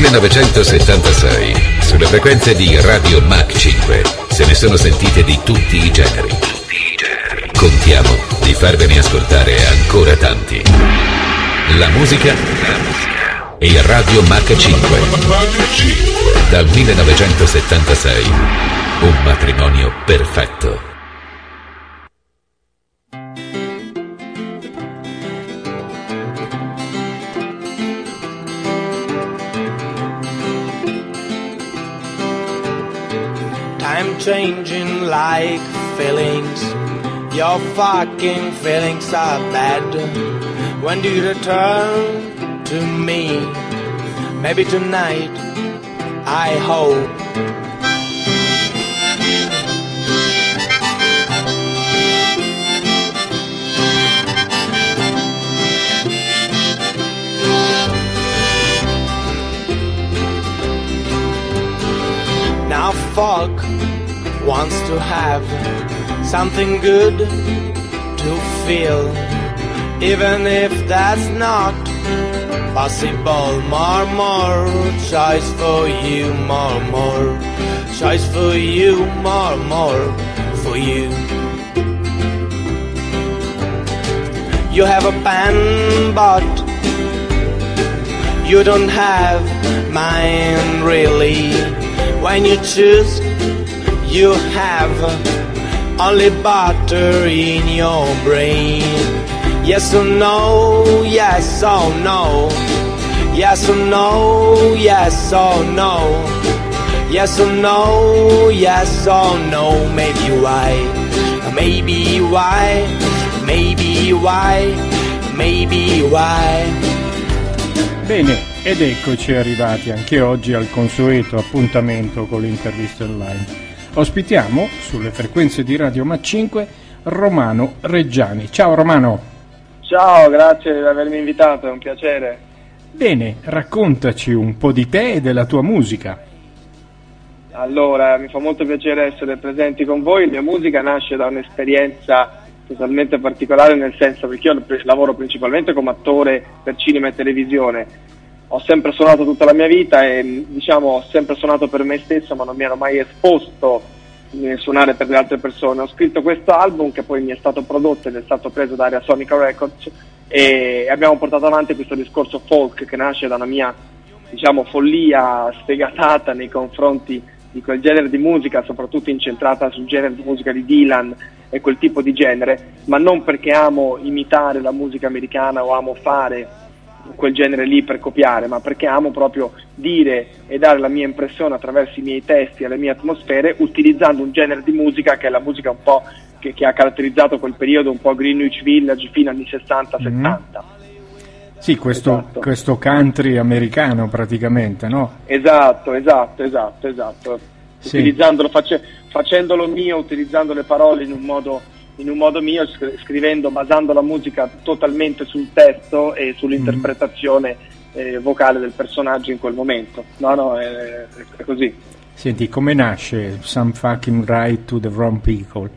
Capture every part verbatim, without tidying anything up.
millenovecentosettantasei, sulle frequenze di Radio Mach cinque, se ne sono sentite di tutti i generi. Tutti i generi. Contiamo di farvene ascoltare ancora tanti. La musica, la musica e Radio Mach cinque. Dal millenovecentosettantasei, un matrimonio perfetto. Changing like feelings, your fucking feelings are bad. When do you return to me? Maybe tonight, I hope. Now fuck wants to have something good to feel, even if that's not possible. More, more choice for you, more, more choice for you, more, more for you. You have a pen, but you don't have mine really. When you choose, you have only butter in your brain. Yes or no, yes or no. Yes or no, yes or no. Yes or no, yes or no. Maybe why, maybe why, maybe why, maybe why. Bene, ed eccoci arrivati anche oggi al consueto appuntamento con l'intervista online. Ospitiamo sulle frequenze di Radio Mach cinque Romano Reggiani. Ciao Romano. Ciao, grazie per avermi invitato, è un piacere. Bene, raccontaci un po' di te e della tua musica. Allora, mi fa molto piacere essere presenti con voi. La mia musica nasce da un'esperienza totalmente particolare, nel senso perché io lavoro principalmente come attore per cinema e televisione. Ho sempre suonato tutta la mia vita e diciamo ho sempre suonato per me stesso, ma non mi ero mai esposto a suonare per le altre persone. Ho scritto questo album che poi mi è stato prodotto ed è stato preso da Area Sonica Records e abbiamo portato avanti questo discorso folk che nasce da una mia diciamo follia sfegatata nei confronti di quel genere di musica, soprattutto incentrata sul genere di musica di Dylan e quel tipo di genere, ma non perché amo imitare la musica americana o amo fare quel genere lì per copiare, ma perché amo proprio dire e dare la mia impressione attraverso i miei testi e le mie atmosfere, utilizzando un genere di musica che è la musica un po' che, che ha caratterizzato quel periodo, un po' Greenwich Village fino agli sessanta settanta. Mm. Sì, questo, esatto. questo country americano praticamente, no? Esatto, esatto, esatto, esatto. Sì. Utilizzandolo, face, facendolo mio, utilizzando le parole in un modo in un modo mio, scrivendo, basando la musica totalmente sul testo e sull'interpretazione eh, vocale del personaggio in quel momento. No, no, è, è così. Senti, come nasce Some Fucking Right to the Wrong People?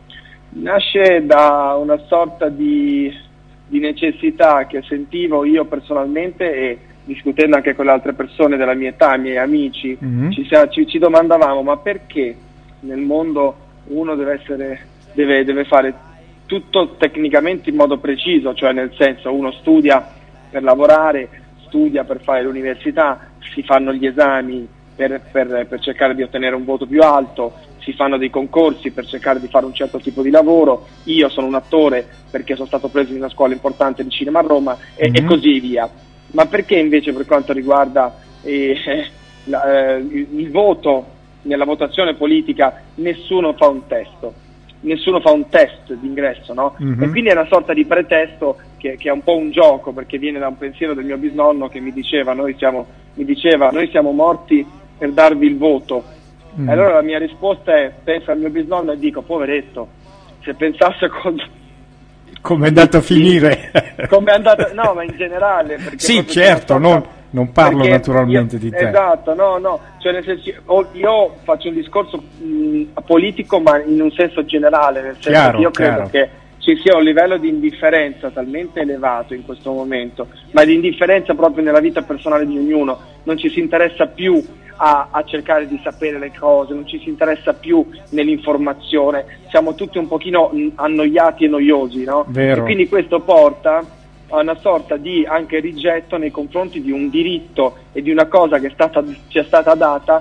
Nasce da una sorta di, di necessità che sentivo io personalmente e discutendo anche con le altre persone della mia età, i miei amici, mm-hmm. ci, ci, ci domandavamo ma perché nel mondo uno deve essere... Deve, deve fare tutto tecnicamente in modo preciso, cioè nel senso uno studia per lavorare, studia per fare l'università, si fanno gli esami per, per, per cercare di ottenere un voto più alto, si fanno dei concorsi per cercare di fare un certo tipo di lavoro, io sono un attore perché sono stato preso in una scuola importante di cinema a Roma e, mm-hmm. e così via. Ma perché invece per quanto riguarda eh, la, eh, il, il voto, nella votazione politica nessuno fa un testo? Nessuno fa un test d'ingresso, no? Mm-hmm. E quindi è una sorta di pretesto che, che è un po' un gioco, perché viene da un pensiero del mio bisnonno che mi diceva noi siamo, mi diceva, noi siamo morti per darvi il voto. Mm. Allora la mia risposta è, penso al mio bisnonno e dico, poveretto, se pensasse cosa... Come è andato a finire? Come è andato... No, ma in generale... Perché sì, certo, non, non parlo naturalmente io, di te. Esatto, no, no, cioè nel senso, io faccio un discorso mh, politico ma in un senso generale, nel senso chiaro, che io credo chiaro. che ci sia un livello di indifferenza talmente elevato in questo momento, ma di indifferenza proprio nella vita personale di ognuno, non ci si interessa più a, a cercare di sapere le cose, non ci si interessa più nell'informazione, siamo tutti un pochino annoiati e noiosi, no? Vero. E quindi questo porta a una sorta di anche rigetto nei confronti di un diritto e di una cosa che è stata, ci è stata data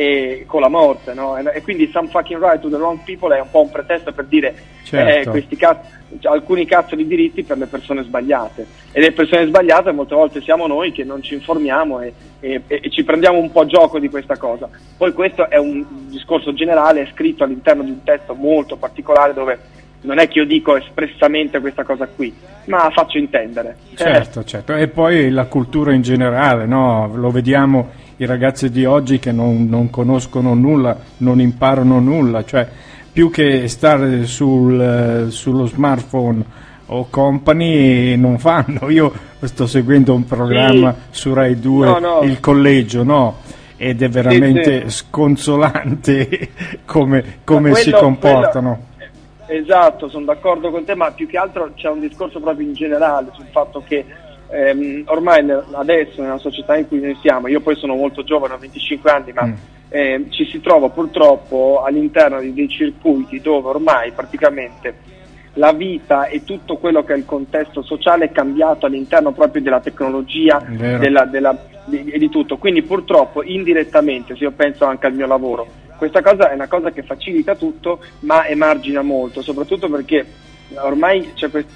e con la morte, no? E, e quindi some fucking right to the wrong people è un po' un pretesto per dire certo. eh, questi cazzo, alcuni cazzo di diritti per le persone sbagliate, e le persone sbagliate molte volte siamo noi che non ci informiamo e, e, e ci prendiamo un po' gioco di questa cosa. Poi questo è un discorso generale, è scritto all'interno di un testo molto particolare dove non è che io dico espressamente questa cosa qui, ma faccio intendere. Certo, eh. certo. E poi la cultura in generale, no? Lo vediamo, i ragazzi di oggi che non, non conoscono nulla, non imparano nulla, cioè più che stare sul, sullo smartphone o company non fanno. Io sto seguendo un programma sì. su Rai due, no, no. Il collegio, no? Ed è veramente sì, sì. sconsolante come, come quello, si comportano. Quello... Esatto, sono d'accordo con te, ma più che altro c'è un discorso proprio in generale sul fatto che ehm, ormai adesso nella società in cui noi siamo, io poi sono molto giovane, ho venticinque anni, ma mm. eh, ci si trova purtroppo all'interno di dei circuiti dove ormai praticamente la vita e tutto quello che è il contesto sociale è cambiato all'interno proprio della tecnologia della, della, di, di tutto, quindi purtroppo indirettamente, se io penso anche al mio lavoro, questa cosa è una cosa che facilita tutto ma emargina molto, soprattutto perché ormai, c'è quest...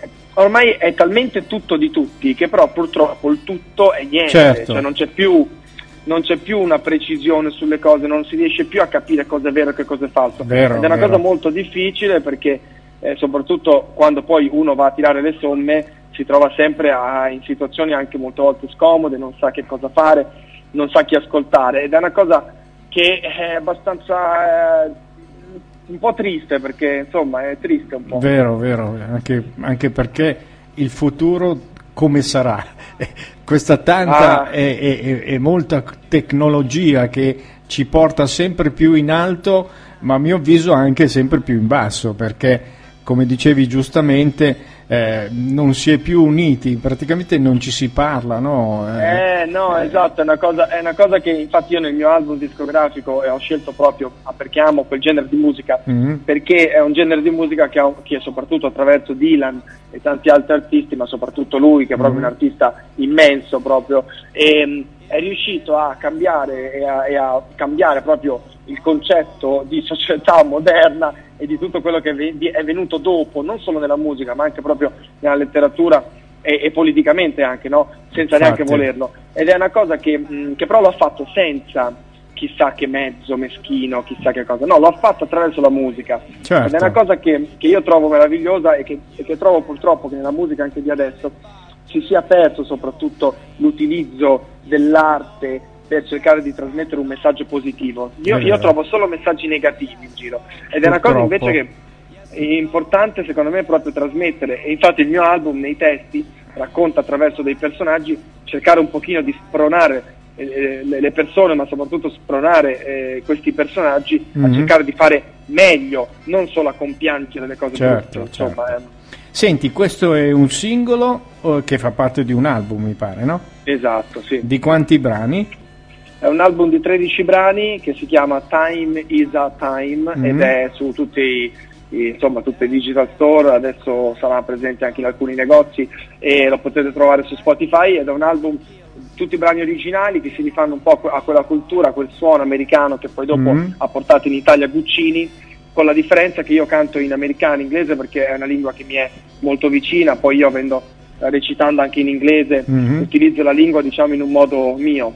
ormai è talmente tutto di tutti che però purtroppo il tutto è niente, certo. cioè non c'è più non c'è più una precisione sulle cose, non si riesce più a capire cosa è vero e che cosa è falso, vero, ed è una vero. cosa molto difficile perché eh, soprattutto quando poi uno va a tirare le somme si trova sempre a, in situazioni anche molte volte scomode, non sa che cosa fare, non sa chi ascoltare, ed è una cosa che è abbastanza eh, un po' triste, perché insomma è triste un po'. Vero, vero, anche, anche perché il futuro come sarà? Questa tanta ah. e, e, e molta tecnologia che ci porta sempre più in alto, ma a mio avviso anche sempre più in basso, perché come dicevi giustamente eh, non si è più uniti, praticamente non ci si parla, no? Eh, eh no, eh. esatto, è una cosa, è una cosa che infatti io nel mio album discografico eh, ho scelto proprio perché amo quel genere di musica, mm-hmm. perché è un genere di musica che, ha, che soprattutto attraverso Dylan e tanti altri artisti, ma soprattutto lui che è proprio mm-hmm. un artista immenso proprio, e, è riuscito a cambiare e a, e a cambiare proprio il concetto di società moderna e di tutto quello che è venuto dopo, non solo nella musica ma anche proprio nella letteratura e, e politicamente anche, no? Senza Infatti. neanche volerlo, ed è una cosa che, mh, che però l'ha fatto senza chissà che mezzo meschino, chissà che cosa, no, l'ha fatto attraverso la musica, certo. ed è una cosa che, che io trovo meravigliosa e che, e che trovo purtroppo che nella musica anche di adesso si sia perso soprattutto l'utilizzo dell'arte per cercare di trasmettere un messaggio positivo. Io, io trovo solo messaggi negativi in giro, ed è una cosa invece che è importante secondo me proprio trasmettere, e infatti il mio album nei testi racconta attraverso dei personaggi, cercare un pochino di spronare eh, le persone, ma soprattutto spronare eh, questi personaggi mm-hmm. a cercare di fare meglio, non solo a compiangere le cose certo, brutte, certo. insomma, eh. Senti, questo è un singolo oh, che fa parte di un album, mi pare, no? Esatto, sì. Di quanti brani? È un album di tredici brani che si chiama Time is a Time mm-hmm. ed è su tutti i, insomma, tutte i digital store, adesso sarà presente anche in alcuni negozi e lo potete trovare su Spotify, ed è un album tutti brani originali che si rifanno un po' a quella cultura, a quel suono americano che poi dopo mm-hmm. ha portato in Italia Guccini, con la differenza che io canto in americano, inglese, perché è una lingua che mi è molto vicina, poi io avendo recitando anche in inglese mm-hmm. utilizzo la lingua diciamo in un modo mio,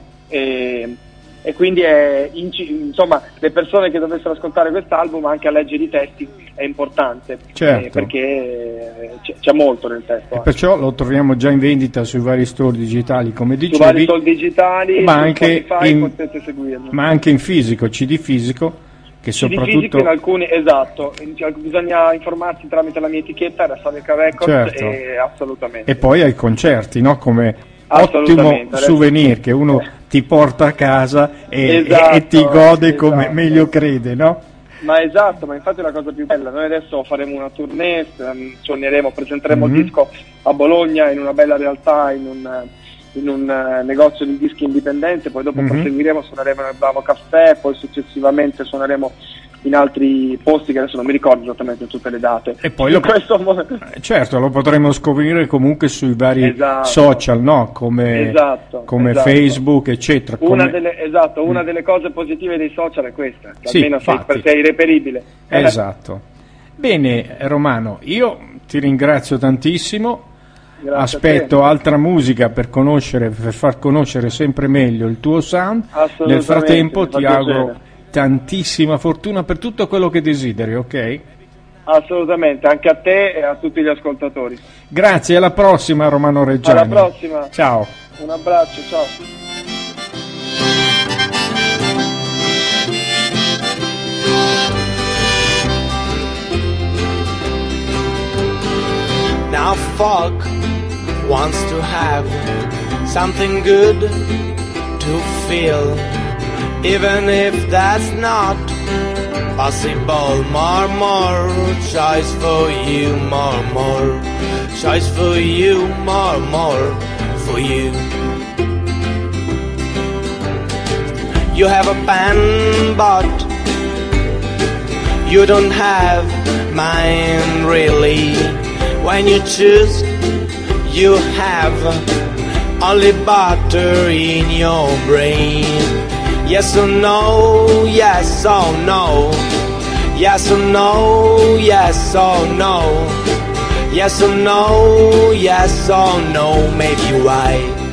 e, e quindi è, insomma le persone che dovessero ascoltare quest'album anche a leggere i testi è importante, certo. eh, perché c'è, c'è molto nel testo, e perciò lo troviamo già in vendita sui vari store digitali, come dicevi, su vari store digitali, ma anche, Spotify, in, potete seguirlo, ma anche in fisico, C D fisico, che soprattutto in alcuni, esatto, bisogna informarsi tramite la mia etichetta Rastaveca Records, certo. e assolutamente. E poi ai concerti, no? Come ottimo souvenir che uno ti porta a casa e, esatto, e, e ti gode esatto. come meglio crede, no? Ma esatto, ma infatti è la cosa più bella. Noi adesso faremo una tournée, suoneremo, presenteremo mm-hmm. il disco a Bologna in una bella realtà, in un, in un negozio di dischi indipendente, poi dopo mm-hmm. proseguiremo, suoneremo nel Bravo Caffè, poi successivamente suoneremo in altri posti che adesso non mi ricordo esattamente tutte le date. E poi lo, questo... certo, lo potremo scoprire comunque sui vari esatto. social, no? Come, esatto, come esatto. Facebook, eccetera. Una come... delle, esatto, una mm. delle cose positive dei social è questa, che sì, almeno sei, per sei irreperibile. Esatto. Bene, Romano, io ti ringrazio tantissimo. Grazie. Aspetto altra musica per conoscere, per far conoscere sempre meglio il tuo sound. Nel frattempo ti auguro tantissima fortuna per tutto quello che desideri, ok? Assolutamente, anche a te e a tutti gli ascoltatori. Grazie, alla prossima Romano Reggiani. Alla prossima. Ciao. Un abbraccio, ciao. Now folk wants to have something good to feel, even if that's not possible. More, more choice for you, more, more choice for you, more, more for you. You have a pen, but you don't have mine really. When you choose, you have only butter in your brain. Yes or no, yes or no. Yes or no, yes or no. Yes or no, yes or no. Maybe why?